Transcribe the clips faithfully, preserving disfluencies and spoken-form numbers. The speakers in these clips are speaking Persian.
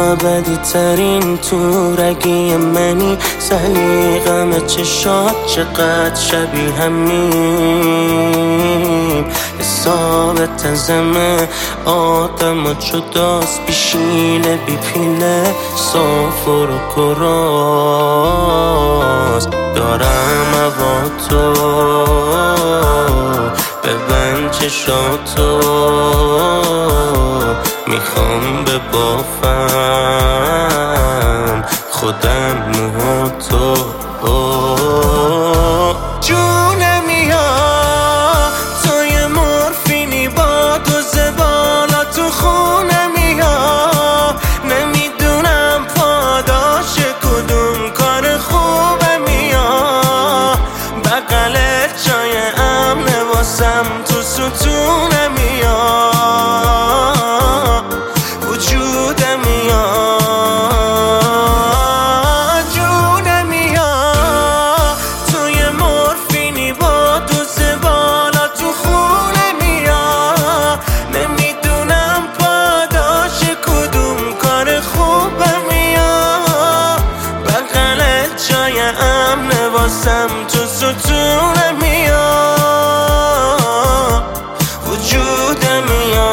ابدی ترین تورگی منی، سلیقم چشات چقدر شبیه همیم. حساب تزمه آدم و جداست، بیشیله بی پیله سافر و کراست. دارم هوا تو ببند چشاتو، میخوام ببافم خودم موهاتو. جونم یا تو یه مورفینی با دوز بالا تو خونم یا نمیدونم پاداش کدوم کار خوبم یا بغلت جای امنه واسم تو ستونم یا وجودم یا جونم یا تو یه مورفینی با دوز بالا تو خونم یا نمیدونم پاداش کدوم کار خوبم یا بغلت جای امنه واسم تو ستونم یا وجودم یا.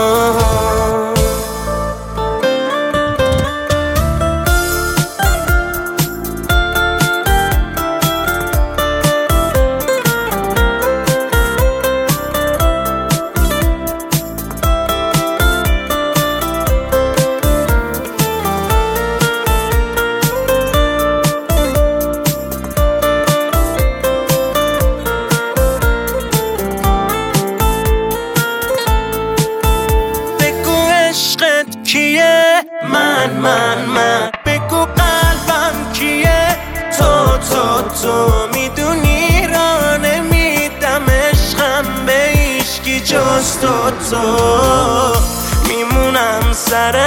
کیه من من من بگو قلبم کیه تو تو تو میدونی را نمیدم عشقم به هیچکی جز تو تو میمونم سر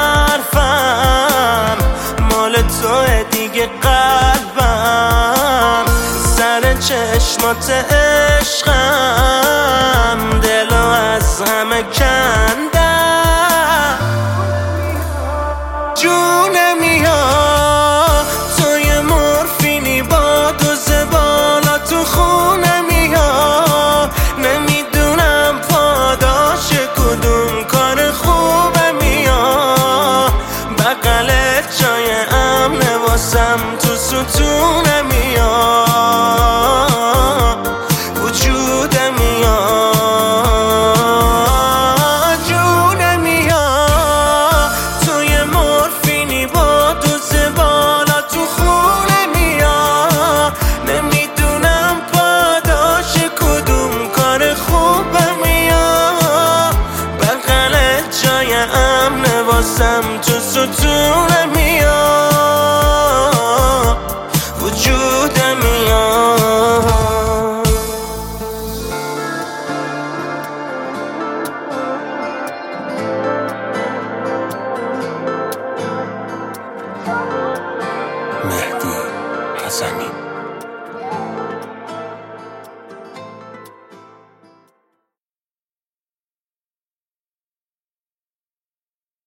حرفم مال توه دیگه قلبم سر چشمات عشقم دلو از همه کندم